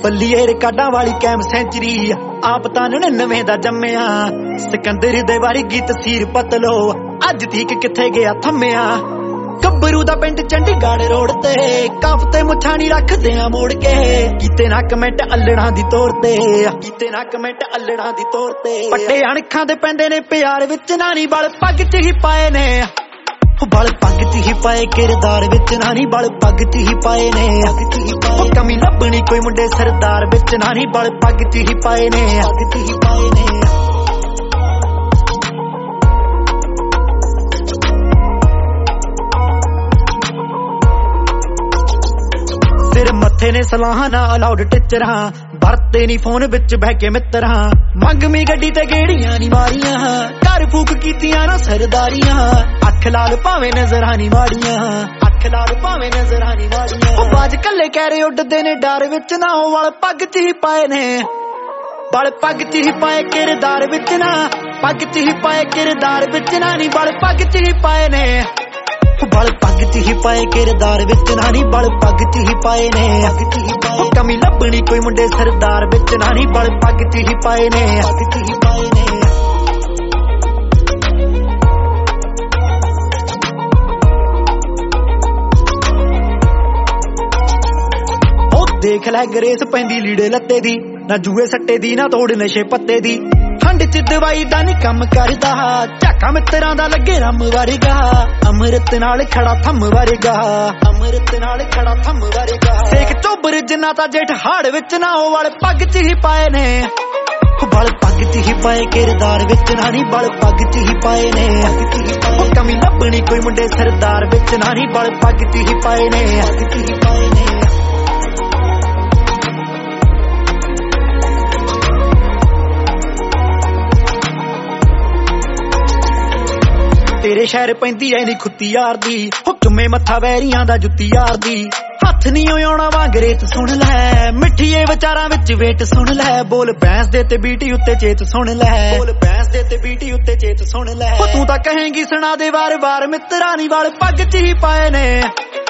ਬੱਲੀਏ ਰਿਕਾਰਡਾਂ ਵਾਲੀ ਕੈਮ ਸੈਂਚਰੀ ਆਪ ਤਾਂ 99 ਦਾ ਜੰਮਿਆ ਸਿਕੰਦਰ ਦੇ ਵਰਗੀ ਤਸਵੀਰ ਪਤਲੋ ਅੱਜ ਤੀਕ ਕਿੱਥੇ ਗਿਆ ਥੰਮਿਆ ਗੱਭਰੂ ਦਾ ਪਿੰਡ ਚੰਡੀਗੜ੍ਹ ਰੋਡ ਤੇ ਕਾਫ ਤੇ ਮੁੱਛਾਂ ਨੀ ਰੱਖਦੇ ਆ ਮੋੜ ਕੇ ਕੀਤੇ ਨਾ ਕਮੈਂਟ ਅਲੜਾਂ ਦੀ ਤੌਰ ਤੇ ਕੀਤੇ ਨਾ ਕਮੈਂਟ ਅਲੜਾਂ ਦੀ ਤੌਰ ਤੇ ਪੱਟੇ ਅਣਖਾਂ ਦੇ ਪੈਂਦੇ ਨੇ ਪਿਆਰ ਵਿੱਚ ਨਾਨੀ ਬਲ ਪੱਗ 'ਚ ਹੀ ਪਾਏ ਨੇ ਬਲ ਪੱਗ 'ਚ ਹੀ ਪਾਏ ਕਿਰਦਾਰ ਵਿੱਚ ਨਾਨੀ ਬਲ ਪੱਗ 'ਚ ਹੀ ਪਾਏ ਨੇ ਕਮੀ ਲੱਭਣੀ ਕੋਈ ਮੁੰਡੇ ਸਰਦਾਰ ਵਿੱਚ ਨਾਨੀ ਬਲ ਪੱਗ 'ਚ ਹੀ ਪਾਏ ਨੇ ਪੱਗ 'ਚ ਹੀ ਪਾਏ ਨੇ ਸਿਰ ਮੱਥੇ ਨੇ ਸਲਾਹਾਂ ਨਾ ਅਲਾਉਡ ਟੀਚਰਾਂ ਵਰਤੇ ਨੀ ਫੋਨ ਵਿੱਚ ਬਹਿ ਕੇ ਮਿੱਤਰਾਂ ਮੰਗਮੀ ਗੱਡੀ ਤੇ ਗੇੜੀਆਂ ਨੀ ਮਾਰੀਆਂ ਘਰ ਫੂਕ ਕੀਤੀਆਂ ਨਾ ਸਰਦਾਰੀਆਂ ਅੱਖ ਲਾਲ ਭਾਵੇਂ ਨਜ਼ਰਾਂ ਨੀ ਮਾੜੀਆਂ ਅੱਖ ਲਾਲ ਭਾਵੇਂ ਨਜ਼ਰਾਂ ਨੀ ਮਾੜੀਆਂ ਉਹ ਬਾਜ ਕੱਲੇ ਕਹਿਰੇ ਉੱਡਦੇ ਨੇ ਡਰ ਵਿੱਚ ਨਾ ਉਹ ਵਾਲ ਪੱਗ 'ਚ ਹੀ ਪਾਏ ਨੇ ਬਲ ਪੱਗ 'ਚ ਹੀ ਪਾਏ ਕਿਰਦਾਰ ਵਿੱਚ ਨਾ ਪੱਗ 'ਚ ਹੀ ਪਾਏ ਕਿਰਦਾਰ ਵਿੱਚ ਨਾ ਨੀ ਬਲ ਪੱਗ 'ਚ ਹੀ ਪਾਏ ਨੇ ਬਲ ਪੱਗ 'ਚ ਹੀ ਪਾਏ ਕਿਰਦਾਰ ਵਿੱਚ ਨਾਨੀ ਬਲ ਪੱਗ 'ਚ ਹੀ ਪਾਏ ਨੇ ਕਮੀ ਲੱਭਣੀ ਕੋਈ ਮੁੰਡੇ ਸਰਦਾਰ ਵਿੱਚ ਨਾਨੀ ਬਲ ਪੱਗ 'ਚ ਹੀ ਪਾਏ ਨੇ ਪੱਗ 'ਚ ਹੀ ਪਾਏ ਨੇ ਉਹ ਦੇਖ ਲੈ ਗਰੇਸ ਪੈਂਦੀ ਲੀੜੇ ਲੱਤੇ ਦੀ ਨਾ ਜੂਏ ਸੱਟੇ ਦੀ ਨਾ ਤੋੜ ਨਸ਼ੇ ਪੱਤੇ ਦੀ ਠੰਡ 'ਚ ਦਵਾਈ ਦਾ ਨੀ ਕੰਮ ਕਰਦਾ ਝਾਕਾ ਮਿੱਤਰਾਂ ਦਾ ਲੱਗੇ ਰੰਮ ਵਰਗਾ ਅੰਮ੍ਰਿਤ ਨਾਲ ਖੜਾ ਥੰਮ ਵਰਗਾ ਅੰਮ੍ਰਿਤ ਨਾਲ ਖੜਾ ਥੰਮ ਵਰਗਾ ਸੇਖ ਚੋਬਰ ਜਿੰਨਾ ਤਾਂ ਜੇਠ ਹਾੜ ਵਿੱਚ ਨਾ ਉਹ ਵਾਲੇ ਪੱਗ 'ਚ ਹੀ ਪਾਏ ਨੇ ਬਲ ਪੱਗ 'ਚ ਹੀ ਪਾਏ ਕਿਰਦਾਰ ਵਿੱਚ ਨਾਨੀ ਬਲ ਪੱਗ 'ਚ ਹੀ ਪਾਏ ਨੇ ਕਮੀ ਲੱਭਣੀ ਕੋਈ ਮੁੰਡੇ ਸਰਦਾਰ ਵਿੱਚ ਨਾਨੀ ਬਲ ਪੱਗ 'ਚ ਹੀ ਪਾਏ ਨੇ ਪੱਗ 'ਚ ਹੀ ਪਾਏ ਨੇ ਤੇਰੇ ਸ਼ਹਿਰ ਪੈਂਦੀ ਐ ਨੀ ਖੁੱਤੀ ਯਾਰ ਦੀ ਹੁਕਮੇ ਮੱਥਾ ਵੈਰੀਆਂ ਦਾ ਜੁੱਤੀ ਯਾਰ ਦੀ ਹੱਥ ਨੀ ਆਉਣਾ ਵਾਂਗਰੇਤ ਸੁਣ ਲੈ ਮਿੱਠੀਏ ਵਿਚਾਰਾਂ ਵਿੱਚ ਵੇਟ ਸੁਣ ਲੈ ਬੋਲ ਬੈਂਸ ਦੇ ਤੇ ਬੀਟੀ ਉੱਤੇ ਚੇਤ ਸੁਣ ਲੈ ਬੋਲ ਬੈਂਸ ਦੇ ਤੇ ਬੀਟੀ ਉੱਤੇ ਚੇਤ ਸੁਣ ਲੈ ਤੂੰ ਤਾਂ ਕਹੇਂਗੀ ਸੁਣਾ ਦੇ ਵਾਰ-ਵਾਰ ਮਿੱਤਰਾਂ ਨੀ ਵਾਲ ਪੱਗ 'ਚ ਹੀ ਪਾਏ ਨੇ